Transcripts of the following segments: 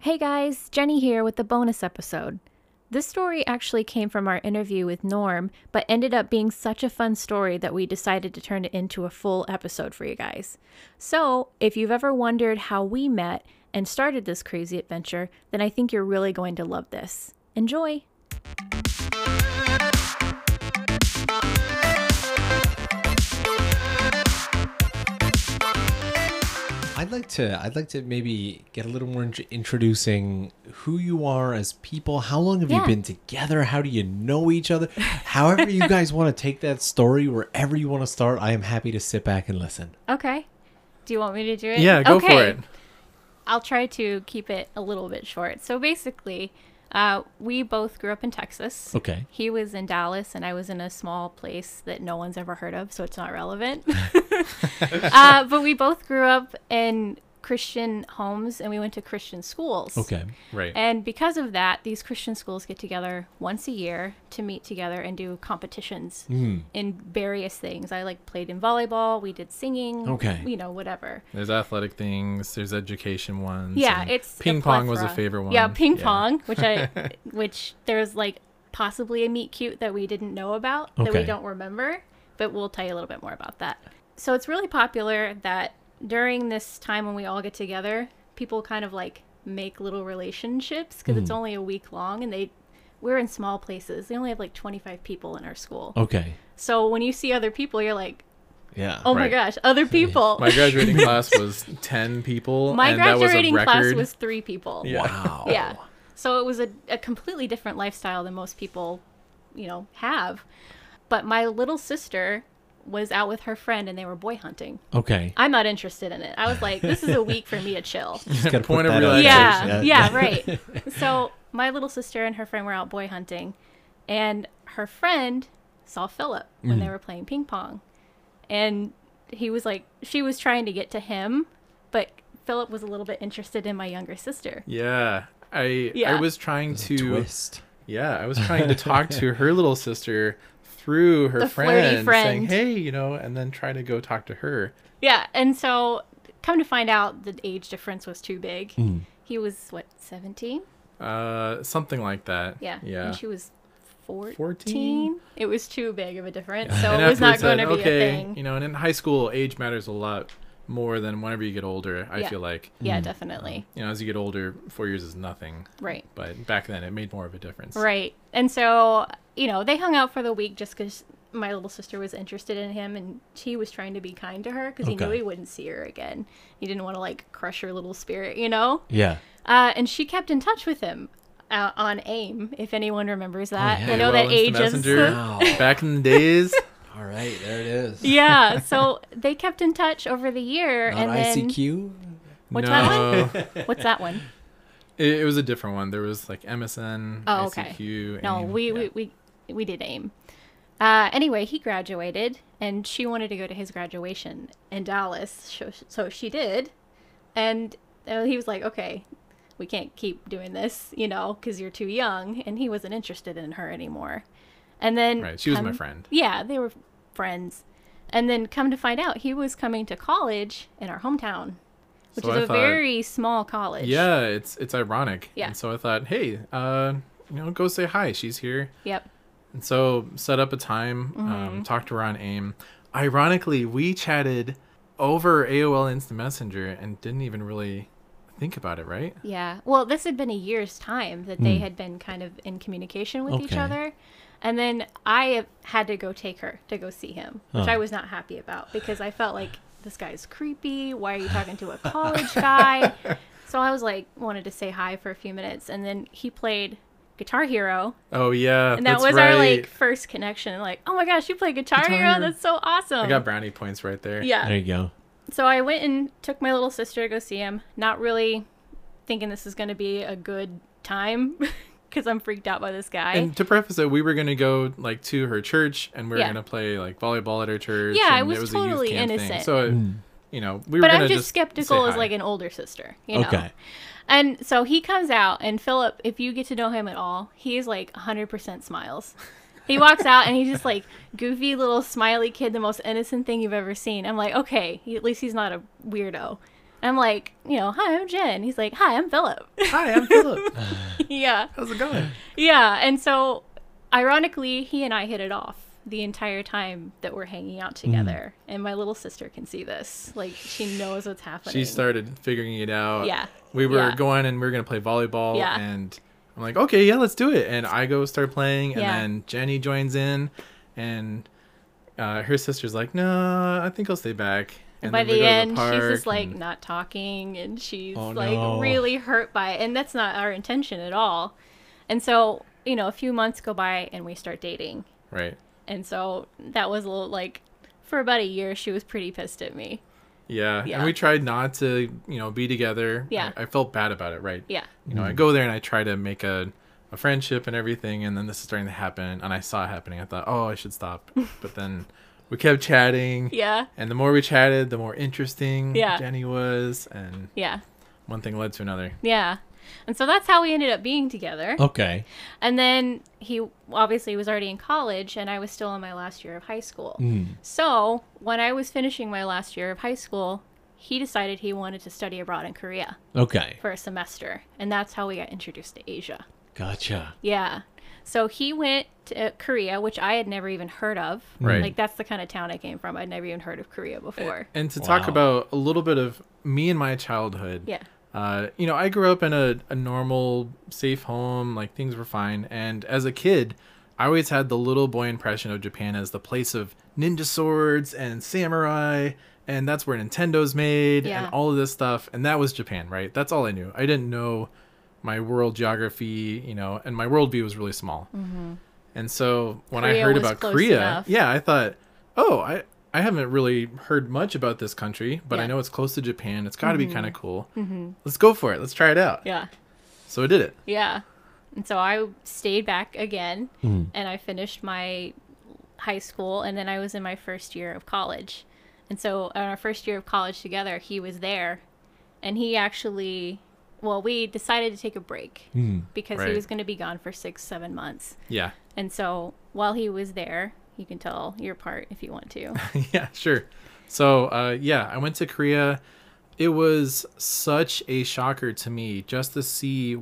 Hey guys, Jenny here with the bonus episode. This story actually came from our interview with Norm, but ended up being such a fun story that we decided to turn it into a full episode for you guys. So, if you've ever wondered how we met and started this crazy adventure, then I think you're really going to love this. Enjoy! I'd like to maybe get a little more introducing who you are as people. How long have you been together? How do you know each other? However you guys want to take that story, wherever you want to start, I am happy to sit back and listen. Okay. Do you want me to do it? Yeah, go for it. I'll try to keep it a little bit short. So basically, we both grew up in Texas. Okay. He was in Dallas, and I was in a small place that no one's ever heard of, so it's not relevant. But we both grew up in Christian homes, and we went to Christian schools. Okay. Right. And because of that, these Christian schools get together once a year to meet together and do competitions in various things. I played in volleyball. We did singing. Okay. Whatever. There's athletic things. There's education ones. Yeah, and it's ping pong was a favorite one. Yeah, ping pong, which there's possibly a meet cute that we didn't know about that we don't remember, but we'll tell you a little bit more about that. So it's really popular that during this time when we all get together, people kind of make little relationships because it's only a week long, and we're in small places. They only have 25 people in our school. Okay. So when you see other people, you're like, yeah. oh my gosh, other people. My graduating class was 10 people. My and that was a graduating class record. was 3 people. Yeah. Wow. Yeah. So it was a completely different lifestyle than most people, have. But my little sister was out with her friend, and they were boy hunting. Okay. I'm not interested in it. I was like, this is a week for me to chill. Just gotta Point put of that out relaxation. there. Yeah, right. So my little sister and her friend were out boy hunting, and her friend saw Philip when they were playing ping pong. And he was she was trying to get to him, but Philip was a little bit interested in my younger sister. Yeah. I was trying to Twist. Yeah, I was trying to talk to her little sister through her The flirty friend, saying, friend. hey, and then try to go talk to her. Yeah, and so come to find out, the age difference was too big. He was, 17? Something like that. Yeah. Yeah. And she was 14? 14? It was too big of a difference, so And it was not afterwards going to said, be okay, a thing. and in high school, age matters a lot more than whenever you get older, I feel like. Yeah, definitely. As you get older, 4 years is nothing. Right. But back then, it made more of a difference. Right. And so, they hung out for the week just because my little sister was interested in him, and he was trying to be kind to her because he knew he wouldn't see her again. He didn't want to crush her little spirit, Yeah. And she kept in touch with him on AIM, if anyone remembers that. yeah. I know that AOL Instant ages. Messenger. Wow. Back in the days. All right, there it is. Yeah, so they kept in touch over the year. Not and then ICQ? What's no. that one? What's that one? It was a different one. There was MSN, Oh, okay. ICQ. No, AIM. we did AIM. Anyway, he graduated, and she wanted to go to his graduation in Dallas, so she did. And he was like, okay, we can't keep doing this, because you're too young, and he wasn't interested in her anymore. And then Right, she was my friend. Yeah, they were friends. And then come to find out, he was coming to college in our hometown, which So is I a thought- very small college. Yeah, it's ironic. Yeah. And so I thought, hey, go say hi. She's here. Yep. And so set up a time, talked to her on AIM. Ironically, we chatted over AOL Instant Messenger and didn't even really think about it, right? Yeah. Well, this had been a year's time that they had been kind of in communication with each Okay. other. And then I had to go take her to go see him, which I was not happy about because I felt like this guy's creepy. Why are you talking to a college guy? So I was wanted to say hi for a few minutes. And then he played Guitar Hero. Oh, yeah. And that that's was right. our first connection. Oh my gosh, you play Guitar Hero? Hero. That's so awesome. I got brownie points right there. Yeah. There you go. So I went and took my little sister to go see him, not really thinking this is going to be a good time because I'm freaked out by this guy. And to preface it, we were going to go to her church and we were Yeah. going to play volleyball at her church. Yeah, and it was a youth totally camp innocent. Thing. So, we were But going I'm to just skeptical say as hi. an older sister, you know? Okay. And so he comes out, and Philip, if you get to know him at all, he is 100% smiles. He walks out, and he's just goofy little smiley kid, the most innocent thing you've ever seen. I'm like, okay, at least he's not a weirdo. I'm like, hi, I'm Jen. He's like, hi, I'm Philip. Hi, I'm Philip. Yeah. How's it going? Yeah. And so, ironically, he and I hit it off the entire time that we're hanging out together. And my little sister can see this. Like, she knows what's happening. She started figuring it out. Yeah. We were going and we were going to play volleyball. Yeah. And I'm like, okay, yeah, let's do it. And I go start playing. And Yeah. then Jenny joins in. And her sister's like, no, I think I'll stay back. And by then we the go to end, park she's just like and- not talking, and she's Oh, like no. really hurt by it. And that's not our intention at all. And so, a few months go by and we start dating. Right. And so that was a little like, for about a year, she was pretty pissed at me. Yeah. Yeah. And we tried not to, be together. Yeah. I felt bad about it, right? Yeah. I go there and I try to make a friendship and everything, and then this is starting to happen, and I saw it happening. I thought, oh, I should stop. But then we kept chatting. Yeah. And the more we chatted, the more interesting Yeah. Jenny was, and Yeah. one thing led to another. Yeah. And so that's how we ended up being together. Okay. And then he obviously was already in college, and I was still in my last year of high school. So when I was finishing my last year of high school, he decided he wanted to study abroad in Korea Okay. for a semester. And that's how we got introduced to Asia. Gotcha. Yeah. So he went to Korea, which I had never even heard of. Right. Like, that's the kind of town I came from. I'd never even heard of Korea before. And to talk Wow. about a little bit of me and my childhood. Yeah. I grew up in a normal, safe home. Like, things were fine. And as a kid, I always had the little boy impression of Japan as the place of ninja swords and samurai. And that's where Nintendo's made Yeah. and all of this stuff. And that was Japan, right? That's all I knew. I didn't know my world geography, and my worldview was really small. Mm-hmm. And so when I Korea heard was about close Korea, enough. yeah, I thought, oh, I haven't really heard much about this country, but I Yeah. know it's close to Japan. It's got to be kind of cool. Mm-hmm. Let's go for it. Let's try it out. Yeah. So I did it. Yeah. And so I stayed back again, and I finished my high school, and then I was in my first year of college. And so in our first year of college together, he was there, and he actually, we decided to take a break because he Right. was going to be gone for 6-7 months. Yeah. And so while he was there, you can tell your part if you want to. Yeah, sure. So, I went to Korea. It was such a shocker to me just to see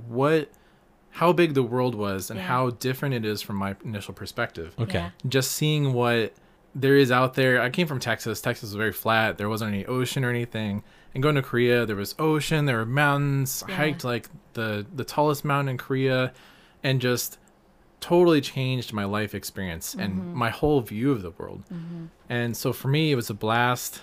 how big the world was and Yeah. how different it is from my initial perspective. Okay. Yeah. Just seeing what there is out there. I came from Texas. Texas was very flat. There wasn't any ocean or anything. And going to Korea, there was ocean, there were mountains. I Yeah. hiked like the tallest mountain in Korea, and just totally changed my life experience and my whole view of the world. And so for me, it was a blast.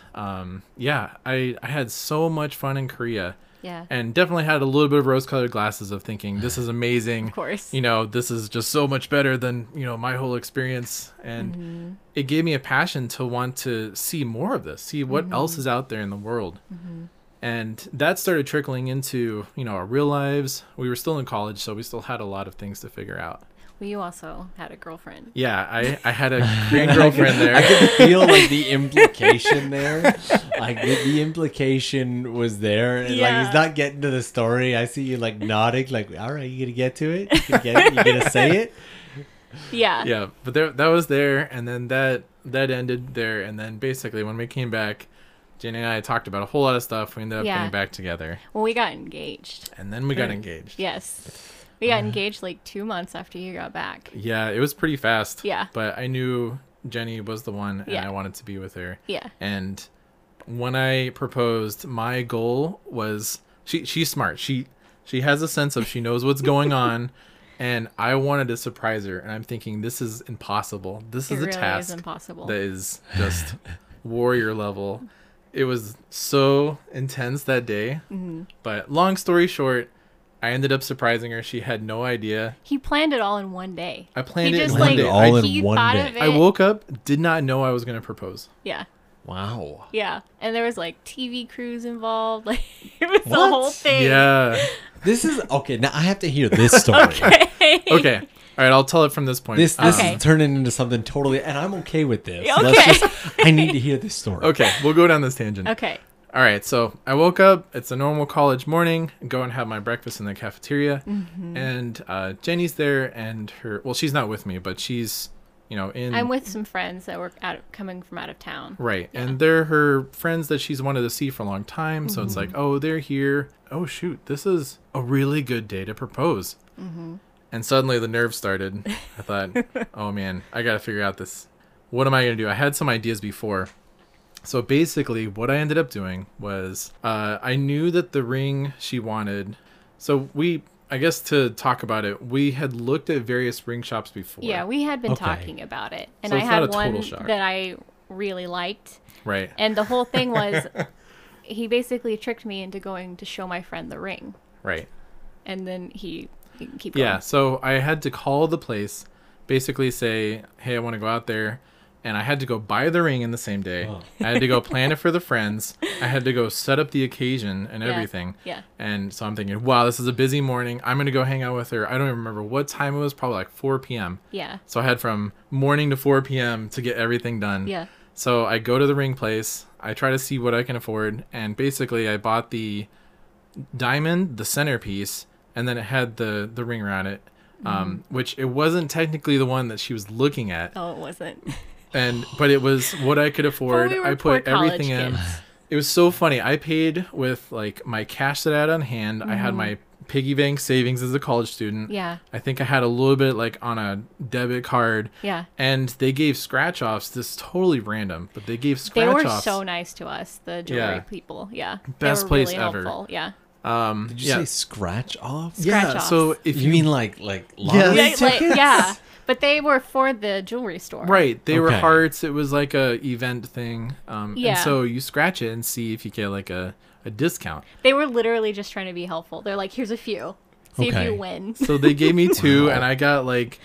I had so much fun in Korea. Yeah. And definitely had a little bit of rose-colored glasses of thinking, this is amazing. Of course. This is just so much better than, my whole experience. And it gave me a passion to want to see more of this, see what else is out there in the world. And that started trickling into, our real lives. We were still in college, so we still had a lot of things to figure out. Well, you also had a girlfriend. Yeah, I had a Korean girlfriend there. I could feel like the implication there. Like the implication was there. And, Yeah. Like he's not getting to the story. I see you like nodding, like, all right, you gonna get to it? You gonna get it? You gonna say it? Yeah. Yeah, but that was there, and then that ended there, and then basically when we came back, Jenny and I talked about a whole lot of stuff. We ended up Yeah. getting back together, Well, we got engaged. and then we got engaged. Yes. We got engaged like 2 months after you got back. Yeah, it was pretty fast. Yeah. But I knew Jenny was the one, and Yeah. I wanted to be with her. Yeah. And when I proposed, my goal was she's smart. She has a sense of she knows what's going on, and I wanted to surprise her. And I'm thinking, this is impossible. This It is a really task is impossible. that is just warrior level. It was so intense that day. Mm-hmm. But long story short, I ended up surprising her. She had no idea. He planned it all in one day. I planned He it in just one like day. All in he one thought day. of it. I woke up, did not know I was going to propose. Yeah. Wow. Yeah. And there was like TV crews involved. Like it was the What? whole thing. Yeah. This is okay. Now I have to hear this story. Okay. All right, I'll tell it from this point. This Okay. is turning into something totally, and I'm okay with this. Okay. Let's just, I need to hear this story. Okay, we'll go down this tangent. Okay. All right, so I woke up. It's a normal college morning. Go and have my breakfast in the cafeteria. And Jenny's there, and she's not with me, but she's I'm with some friends that were coming from out of town. Right. Yeah. And they're her friends that she's wanted to see for a long time. So it's like, oh, they're here. Oh, shoot. This is a really good day to propose. And suddenly the nerves started. I thought, oh, man, I got to figure out this. What am I going to do? I had some ideas before. So basically what I ended up doing was I knew that the ring she wanted. So I guess to talk about it, we had looked at various ring shops before. Yeah, we had been talking about it. And so I had one that I really liked. Right. And the whole thing was he basically tricked me into going to show my friend the ring. Right. And then he keep going. Yeah, so I had to call the place, basically say, hey, I want to go out there. And I had to go buy the ring in the same day. Oh. I had to go plan it for the friends. I had to go set up the occasion and everything. Yeah. And so I'm thinking, wow, this is a busy morning. I'm going to go hang out with her. I don't even remember what time it was, probably like 4 p.m. Yeah. So I had from morning to 4 p.m. to get everything done. Yeah. So I go to the ring place. I try to see what I can afford. And basically I bought the diamond, the centerpiece, and then it had the ring around it, which it wasn't technically the one that she was looking at. Oh, it wasn't. But it was what I could afford. We I put everything kids. in. It was so funny. I paid with like my cash that I had on hand. I had my piggy bank savings as a college student. Yeah. I think I had a little bit like on a debit card. Yeah. And they gave scratch offs. This is totally random, but they gave scratch offs. They were so nice to us, the jewelry people. Yeah. Best they were place really ever. Helpful. Yeah. Did you say scratch off? Scratch offs. So if you mean like lottery tickets? Yeah. But they were for the jewelry store. Right. They were hearts. It was like a event thing. And so you scratch it and see if you get like a discount. They were literally just trying to be helpful. They're like, here's a few. See if you win. So they gave me 2 and I got like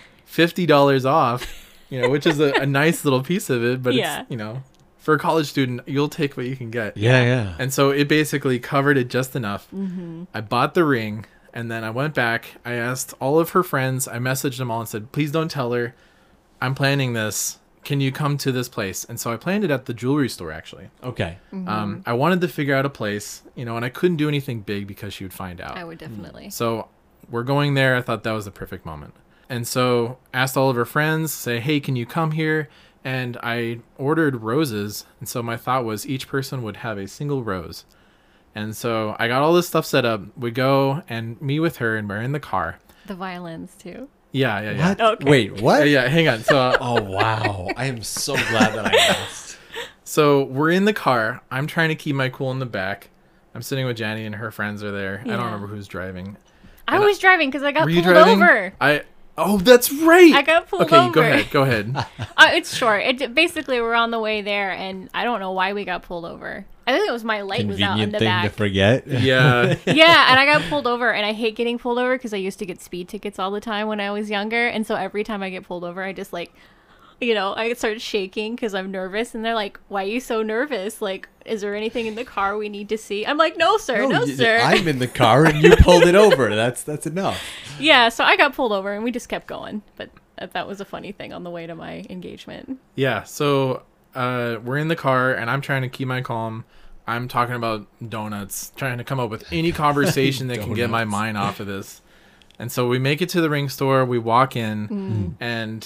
$50 off, which is a nice little piece of it. But it's, for a college student, you'll take what you can get. Yeah. And so it basically covered it just enough. Mm-hmm. I bought the ring. And then I went back, I asked all of her friends, I messaged them all and said, please don't tell her, I'm planning this. Can you come to this place? And so I planned it at the jewelry store, actually. Okay. Mm-hmm. I wanted to figure out a place, and I couldn't do anything big because she would find out. I would definitely. So we're going there. I thought that was the perfect moment. And so asked all of her friends, say, hey, can you come here? And I ordered roses. And so my thought was each person would have a single rose. And so I got all this stuff set up. We go and meet with her, and we're in the car. The violins, too. Yeah. What? Okay. Wait, what? Yeah, hang on. So, oh, wow. I am so glad that I asked. So we're in the car. I'm trying to keep my cool in the back. I'm sitting with Janny, and her friends are there. Yeah. I don't remember who's driving. I was driving because I got pulled over. Oh, that's right. I got pulled over. Okay, go ahead. It's short. Basically, we're on the way there, and I don't know why we got pulled over. I think it was my light was out in the back. Convenient thing to forget. Yeah. Yeah, and I got pulled over, and I hate getting pulled over because I used to get speed tickets all the time when I was younger, and so every time I get pulled over, I just I start shaking because I'm nervous, and they're like, why are you so nervous? Like, is there anything in the car we need to see? I'm like, no, sir. No, sir. I'm in the car, and you pulled it over. That's enough. Yeah, so I got pulled over, and we just kept going, but that was a funny thing on the way to my engagement. Yeah, so we're in the car, and I'm trying to keep my calm. I'm talking about donuts, trying to come up with any conversation that can get my mind off of this. And so we make it to the ring store. We walk in, and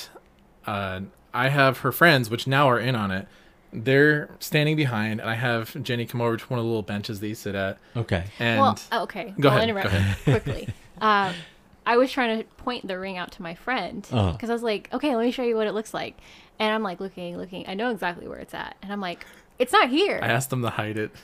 I have her friends, which now are in on it. They're standing behind, and I have Jenny come over to one of the little benches they sit at. Okay. And Go ahead. Quickly. I was trying to point the ring out to my friend because I was like, okay, let me show you what it looks like. And I'm like looking. I know exactly where it's at. And I'm like, it's not here. I asked them to hide it.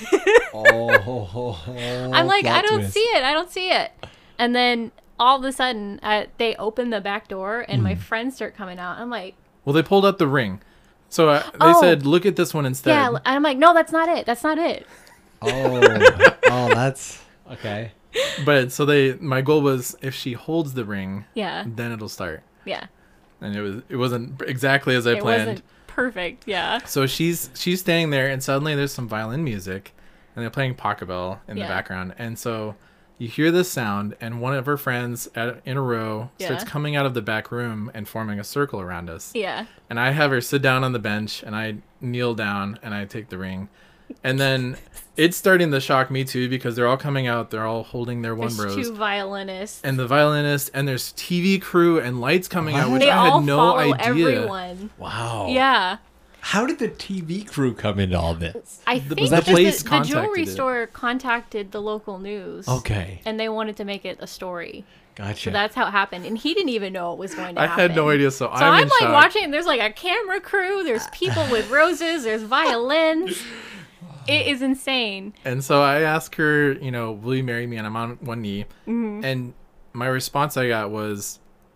I'm like, I don't see it. And then all of a sudden, they open the back door, and my friends start coming out. I'm like, well, they pulled out the ring. So they said, look at this one instead. Yeah, and I'm like, no, that's not it. Oh, that's okay. But so my goal was if she holds the ring, then it'll start. Yeah. And it wasn't exactly as I planned. It wasn't perfect, yeah. So she's standing there, and suddenly there's some violin music, and they're playing Pachelbel in the background. And so you hear this sound, and one of her friends in a row starts coming out of the back room and forming a circle around us. Yeah. And I have her sit down on the bench, and I kneel down, and I take the ring. And then it's starting to shock me too because they're all coming out. They're all holding their one There's bros. two violinists. And the violinist, and there's TV crew and lights coming out, which They I all had no follow idea. everyone. Wow. Yeah. How did the TV crew come into all this? I think Was that place the contacted jewelry it? store contacted the local news. Okay. And they wanted to make it a story. Gotcha. So that's how it happened. And he didn't even know it was going to I happen. had no idea, so So I'm I'm in like shock. watching, and there's like a camera crew, there's people with roses, there's violins. It is insane. And so I asked her, will you marry me? And I'm on one knee. Mm-hmm. And my response I got was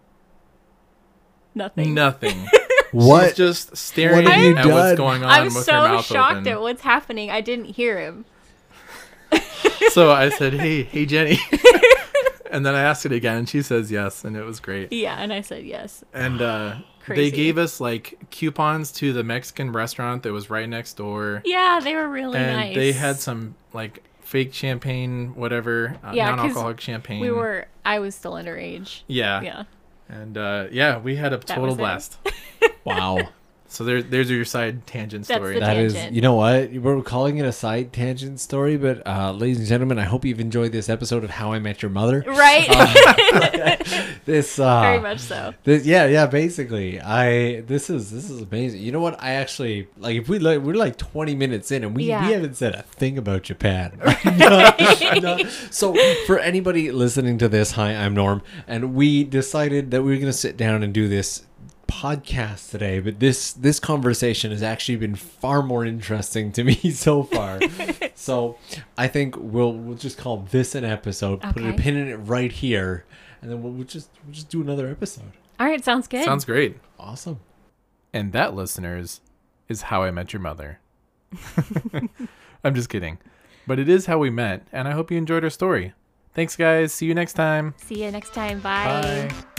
Nothing. nothing. What? She's just staring What have you at done? what's going on I'm with her so mouth shocked open. at what's happening. I didn't hear him. So I said, hey, Jenny. And then I asked it again, and she says yes, and it was great. Yeah, and I said yes. And they Crazy. gave us like coupons to the Mexican restaurant that was right next door. Yeah, they were really And nice. they had some like fake champagne, whatever, Yeah, 'cause non-alcoholic champagne. I was still underage. Yeah. Yeah. And we had a total was it. blast. Wow. So there's your side tangent That's story. the That is, tangent. you know what? We're calling it a side tangent story, but ladies and gentlemen, I hope you've enjoyed this episode of How I Met Your Mother. Right? This Very much so. yeah, basically. This is amazing. You know what? I actually like if we're like 20 minutes in and we Yeah. haven't said a thing about Japan. No. So for anybody listening to this, hi, I'm Norm, and we decided that we were going to sit down and do this podcast today, but this conversation has actually been far more interesting to me so far. So I think we'll just call this an episode, put a Okay. pin in it right here, and then we'll just do another episode. All right, sounds good. Sounds great. Awesome. And that, listeners, is How I Met Your Mother. I'm just kidding. But it is how we met, and I hope you enjoyed our story. Thanks, guys. See you next time. See you next time. Bye. Bye.